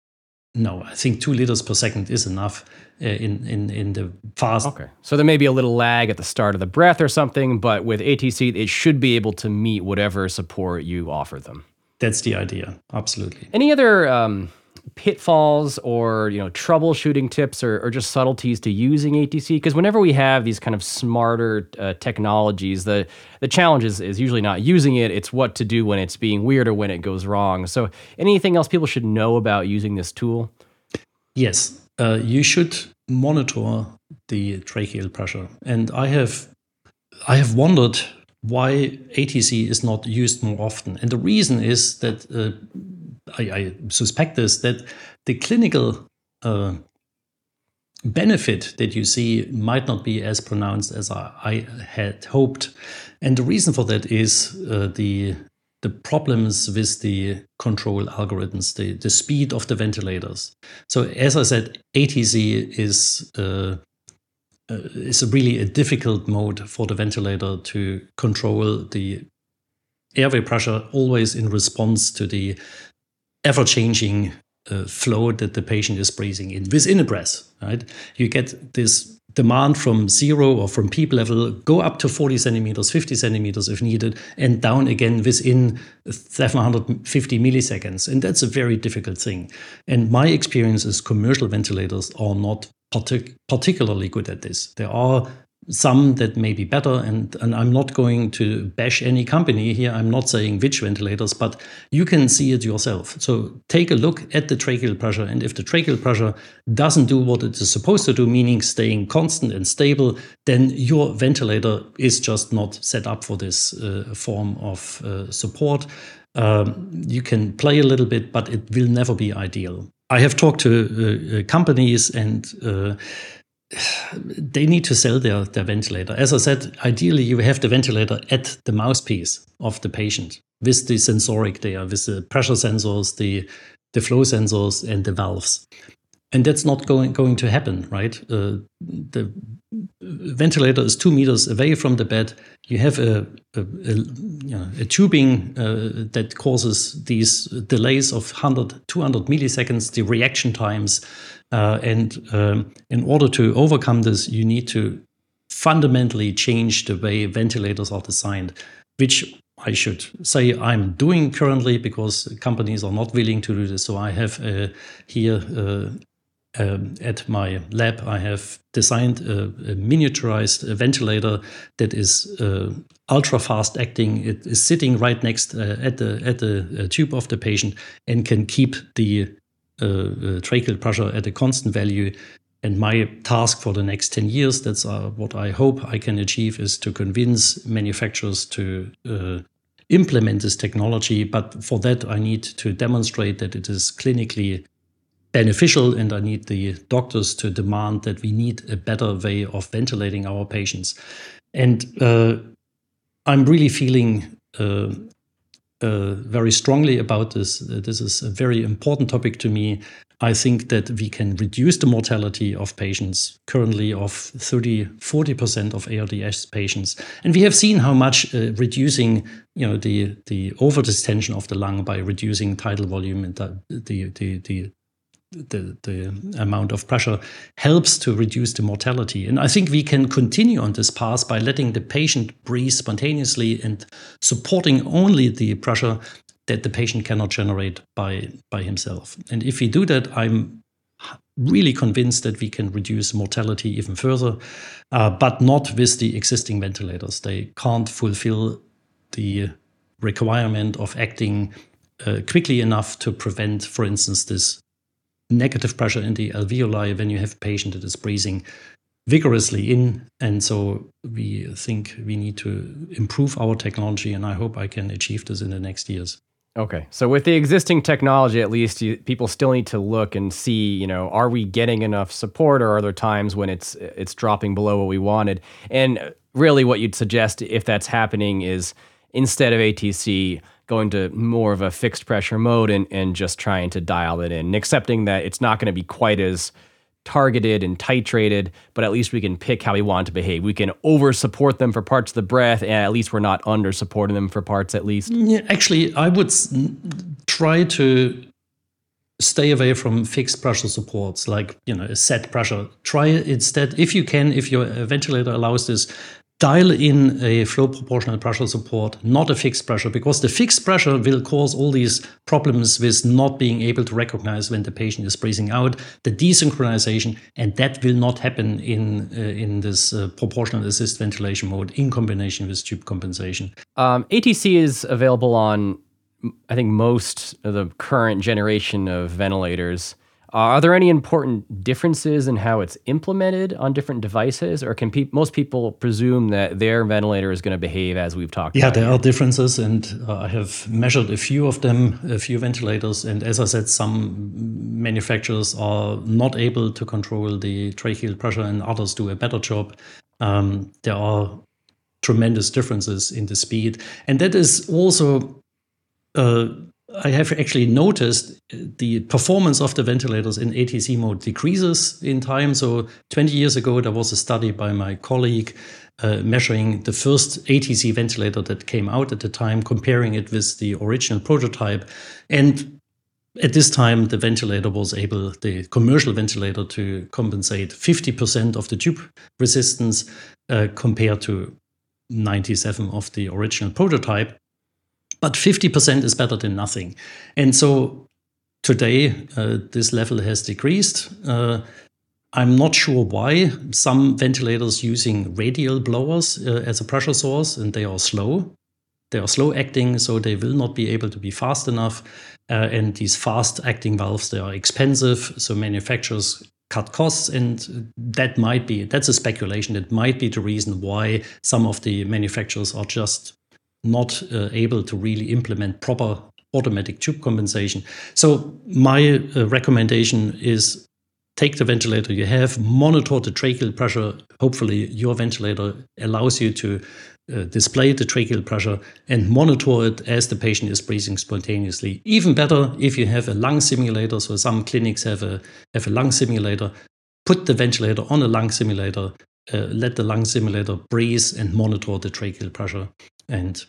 no, I think two liters per second is enough uh, in in in the fast. Okay, so there may be a little lag at the start of the breath or something, but with A T C, it should be able to meet whatever support you offer them. That's the idea, absolutely. Any other um, pitfalls or, you know, troubleshooting tips or, or just subtleties to using A T C? Because whenever we have these kind of smarter uh, technologies, the the challenge is, is usually not using it. It's what to do when it's being weird or when it goes wrong. So anything else people should know about using this tool? Yes, uh, you should monitor the tracheal pressure. And I have I have wondered why A T C is not used more often. And the reason is that uh, I, I suspect this, that the clinical uh, benefit that you see might not be as pronounced as I, I had hoped. And the reason for that is uh, the the problems with the control algorithms, the, the speed of the ventilators. So as I said, A T C is uh, uh, is really a difficult mode for the ventilator to control the airway pressure always in response to the ever-changing uh, flow that the patient is breathing in within a breath, right? You get this demand from zero or from peak level, go up to forty centimeters, fifty centimeters if needed, and down again within seven hundred fifty milliseconds. And that's a very difficult thing. And my experience is commercial ventilators are not partic- particularly good at this. There are some that may be better, and, and I'm not going to bash any company here. I'm not saying which ventilators, but you can see it yourself. So take a look at the tracheal pressure, and if the tracheal pressure doesn't do what it is supposed to do, meaning staying constant and stable, then your ventilator is just not set up for this uh, form of uh, support. Um, you can play a little bit, but it will never be ideal. I have talked to uh, companies and uh, they need to sell their, their ventilator. As I said, ideally you have the ventilator at the mouthpiece of the patient with the sensoric there, with the pressure sensors, the, the flow sensors, and the valves. And that's not going, going to happen, right? Uh, the ventilator is two meters away from the bed. You have a, a, a, you know, a tubing uh, that causes these delays of one hundred, two hundred milliseconds, the reaction times. Uh, and um, in order to overcome this, you need to fundamentally change the way ventilators are designed, which I should say I'm doing currently because companies are not willing to do this. So I have uh, here uh, um, at my lab, I have designed a, a miniaturized ventilator that is uh, ultra fast acting. It is sitting right next uh, at the at the uh, tube of the patient and can keep the Uh, uh, tracheal pressure at a constant value. And my task for the next ten years, that's uh, what I hope I can achieve, is to convince manufacturers to uh, implement this technology. But for that, I need to demonstrate that it is clinically beneficial, and I need the doctors to demand that we need a better way of ventilating our patients. And uh, I'm really feeling uh, Uh, very strongly about this. Uh, this is a very important topic to me. I think that we can reduce the mortality of patients currently of thirty, forty percent of A R D S patients. And we have seen how much uh, reducing, you know, the, the overdistension of the lung by reducing tidal volume and the, the, the, the The, the amount of pressure helps to reduce the mortality. And I think we can continue on this path by letting the patient breathe spontaneously and supporting only the pressure that the patient cannot generate by, by himself. And if we do that, I'm really convinced that we can reduce mortality even further, uh, but not with the existing ventilators. They can't fulfill the requirement of acting uh, quickly enough to prevent, for instance, this negative pressure in the alveoli when you have a patient that is breathing vigorously in. And so we think we need to improve our technology, and I hope I can achieve this in the next years. Okay. So with the existing technology, at least you, people still need to look and see, you know, are we getting enough support, or are there times when it's it's dropping below what we wanted? And really what you'd suggest if that's happening is instead of A T C, going to more of a fixed pressure mode and, and just trying to dial it in, and accepting that it's not going to be quite as targeted and titrated, but at least we can pick how we want to behave. We can over support them for parts of the breath, and at least we're not under supporting them for parts at least. Yeah, actually, I would try to stay away from fixed pressure supports, like, you know, a set pressure. Try instead, if you can, if your ventilator allows this, dial in a flow proportional pressure support, not a fixed pressure, because the fixed pressure will cause all these problems with not being able to recognize when the patient is breathing out, the desynchronization, and that will not happen in uh, in this uh, proportional assist ventilation mode in combination with tube compensation. Um, A T C is available on, I think, most of the current generation of ventilators. Uh, are there any important differences in how it's implemented on different devices, or can pe- most people presume that their ventilator is going to behave as we've talked yeah, about? Yeah, there here? are differences, and uh, I have measured a few of them, a few ventilators, and as I said, some manufacturers are not able to control the tracheal pressure, and others do a better job. Um, there are tremendous differences in the speed, and that is also uh, I have actually noticed the performance of the ventilators in A T C mode decreases in time. So twenty years ago, there was a study by my colleague uh, measuring the first A T C ventilator that came out at the time, comparing it with the original prototype. And at this time, the ventilator was able, the commercial ventilator, to compensate fifty percent of the tube resistance uh, compared to ninety-seven of the original prototype. But fifty percent is better than nothing. And so today, uh, this level has decreased. Uh, I'm not sure why. Some ventilators using radial blowers uh, as a pressure source, and they are slow. They are slow acting, so they will not be able to be fast enough. Uh, and these fast acting valves, they are expensive. So manufacturers cut costs, and that might be, that's a speculation. That might be the reason why some of the manufacturers are just not uh, able to really implement proper automatic tube compensation. So my uh, recommendation is take the ventilator you have, monitor the tracheal pressure. Hopefully your ventilator allows you to uh, display the tracheal pressure and monitor it as the patient is breathing spontaneously. Even better if you have a lung simulator. So some clinics have a, have a lung simulator. Put the ventilator on a lung simulator, uh, let the lung simulator breathe and monitor the tracheal pressure. And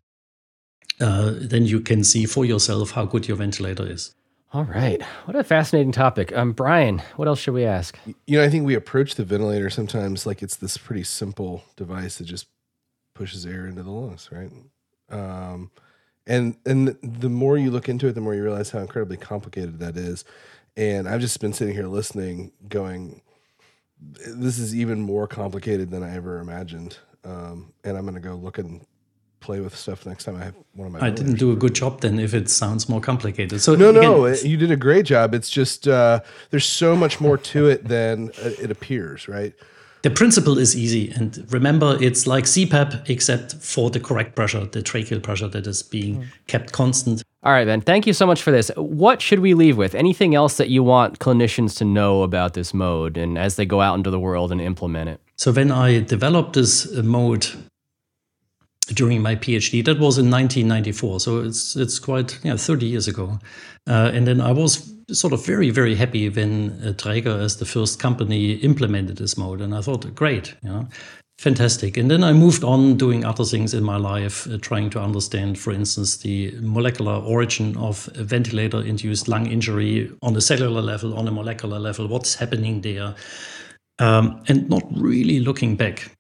uh, then you can see for yourself how good your ventilator is. All right. What a fascinating topic. Um, Brian, what else should we ask? You know, I think we approach the ventilator sometimes like it's this pretty simple device that just pushes air into the lungs, right? Um, and and the more you look into it, the more you realize how incredibly complicated that is. And I've just been sitting here listening, going, this is even more complicated than I ever imagined. Um, and I'm going to go look and play with stuff next time I have one of my. I didn't do a good job then if it sounds more complicated. So no, again, no, it, you did a great job. It's just uh, there's so much more to it than it appears, right? The principle is easy. And remember, it's like C PAP, except for the correct pressure, the tracheal pressure that is being kept constant. All right, Ben, thank you so much for this. What should we leave with? Anything else that you want clinicians to know about this mode and as they go out into the world and implement it? So when I developed this mode during my PhD, that was in nineteen ninety-four. So it's it's quite yeah, thirty years ago. Uh, and then I was sort of very, very happy when uh, Traeger, as the first company, implemented this mode. And I thought, great, you know, fantastic. And then I moved on doing other things in my life, uh, trying to understand, for instance, the molecular origin of ventilator-induced lung injury on a cellular level, on a molecular level, what's happening there, um, and not really looking back.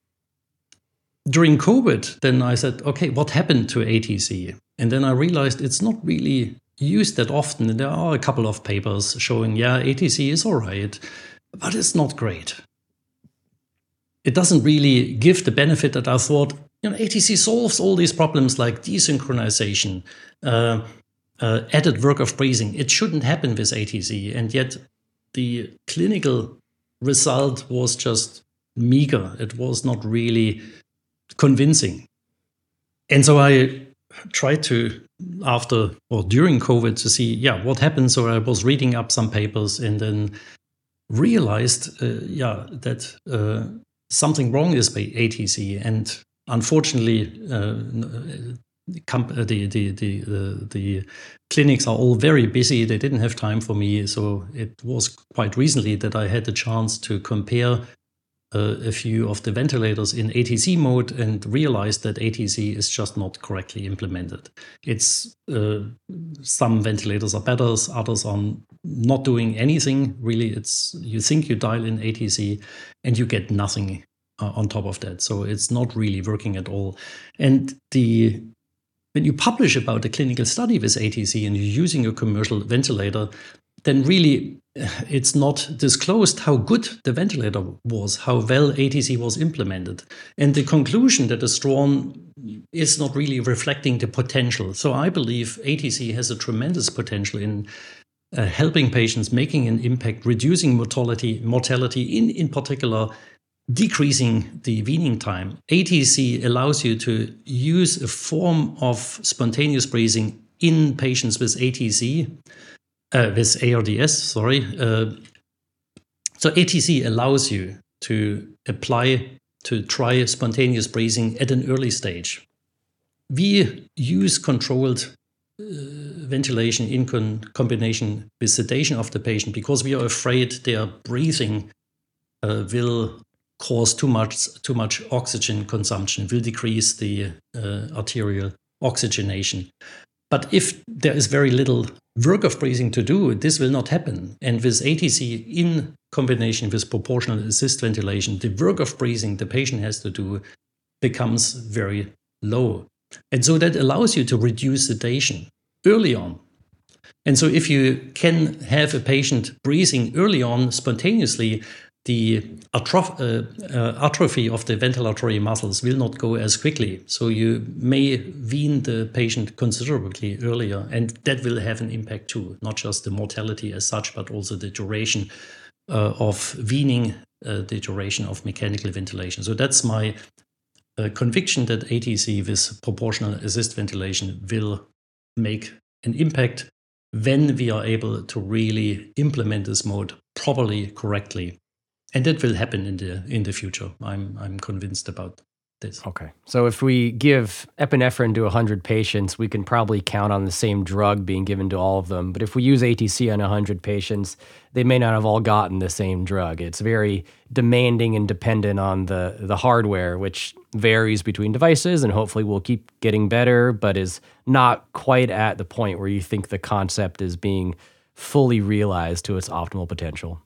During COVID, then I said, okay, what happened to A T C? And then I realized it's not really used that often. And there are a couple of papers showing, yeah, A T C is all right, but it's not great. It doesn't really give the benefit that I thought, you know, A T C solves all these problems like desynchronization, uh, uh, added work of breathing. It shouldn't happen with A T C. And yet the clinical result was just meager. It was not really convincing. And so I tried to, after or during COVID, to see, yeah, what happened. So I was reading up some papers and then realized, uh, yeah, that uh, something wrong is by A T C. And unfortunately, uh, the, the, the, the, the clinics are all very busy. They didn't have time for me. So it was quite recently that I had the chance to compare Uh, a few of the ventilators in A T C mode and realized that A T C is just not correctly implemented. It's uh, some ventilators are better, others are not doing anything. Really, it's you think you dial in A T C and you get nothing uh, on top of that. So it's not really working at all. And the when you publish about a clinical study with A T C and you're using a commercial ventilator, then really it's not disclosed how good the ventilator was, how well A T C was implemented. And the conclusion that is drawn is not really reflecting the potential. So I believe A T C has a tremendous potential in uh, helping patients, making an impact, reducing mortality, mortality in, in particular, decreasing the weaning time. A T C allows you to use a form of spontaneous breathing in patients with A T C, uh, with A R D S, sorry. Uh, so A T C allows you to apply, to try spontaneous breathing at an early stage. We use controlled uh, ventilation in con- combination with sedation of the patient because we are afraid their breathing uh, will cause too much too much oxygen consumption, will decrease the uh, arterial oxygenation. But if there is very little work of breathing to do, this will not happen. And with A T C in combination with proportional assist ventilation, the work of breathing the patient has to do becomes very low. And so that allows you to reduce sedation early on. And so if you can have a patient breathing early on spontaneously, the atroph- uh, uh, atrophy of the ventilatory muscles will not go as quickly. So you may wean the patient considerably earlier, and that will have an impact too, not just the mortality as such, but also the duration uh, of weaning, uh, the duration of mechanical ventilation. So that's my uh, conviction that A T C with proportional assist ventilation will make an impact when we are able to really implement this mode properly, correctly. And that will happen in the in the future. I'm I'm convinced about this. Okay. So if we give epinephrine to one hundred patients, we can probably count on the same drug being given to all of them. But if we use A T C on one hundred patients, they may not have all gotten the same drug. It's very demanding and dependent on the, the hardware, which varies between devices and hopefully will keep getting better, but is not quite at the point where you think the concept is being fully realized to its optimal potential.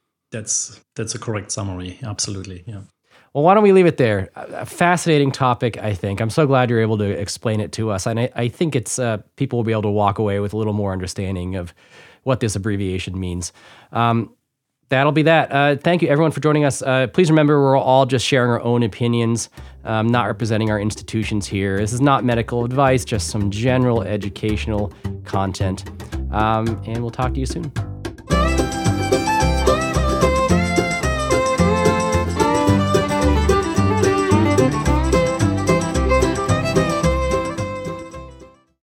That's that's a correct summary. Absolutely. Yeah. Well, why don't we leave it there? A fascinating topic, I think. I'm so glad you're able to explain it to us. And I, I think it's uh, people will be able to walk away with a little more understanding of what this abbreviation means. Um, that'll be that. Uh, thank you, everyone, for joining us. Uh, please remember, we're all just sharing our own opinions, um, not representing our institutions here. This is not medical advice, just some general educational content. Um, and we'll talk to you soon.